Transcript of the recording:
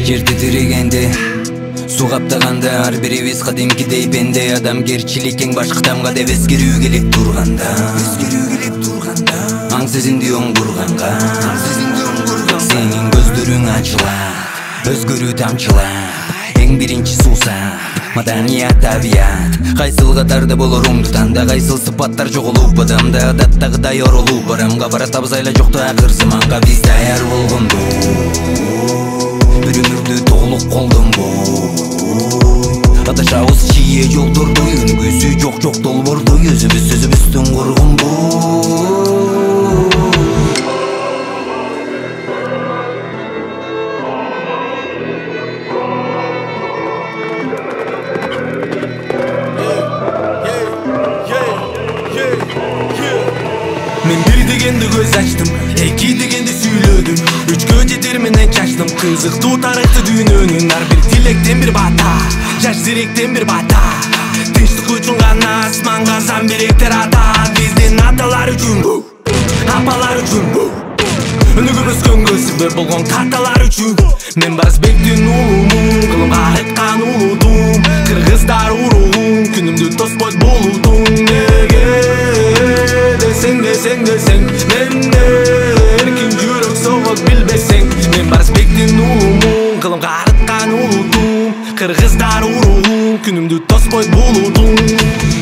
жерди тирегенде суу каптаганда ар бирибиз кадимкидей пенде адамгерчилик эң баш кадамга деп эскерүү керек турганда аң сезимди оңдурганга сенин көздөрүң ачылат өзгөрүү тамчылап эң биринчи суусап маданият табият кайсыл катарда болоруңду танда кайсыл сыпаттар жоголуп адамда адаттагыдай оролуп барамга барат абзайла жокту акыр заманга биз даяр болгонду бір өмүрдү толук колдонбой адашабыз чие жолдордой үнгүсү жок долбордой өзүбүздүн коргонбой Мен бир дегенди көз ачтым, эки дегенди сүйлөдүм, үчкө жетер менен чачтым кызыктуу тарыхты дүйнөнүн ар бир тилектен бир бата, жаш зеректен бир бата. Тынчтык үчүн гана асманга замбиректер атат, биздин аталар үчүн, апалар үчүн, өнүгүп өскөнгө себеп болгон каталар үчүн. Мен Барсбектин улумун, кылымга айткан улутум, кыргыздар уругум, күнүмдү тоспойт болутум. Deseng Mende erkin жүрөк соғот билбесең Мен Барсбектин улумун кылымга арыткан улутум Кыргыздар уругум күнүмдү тоспойт булутум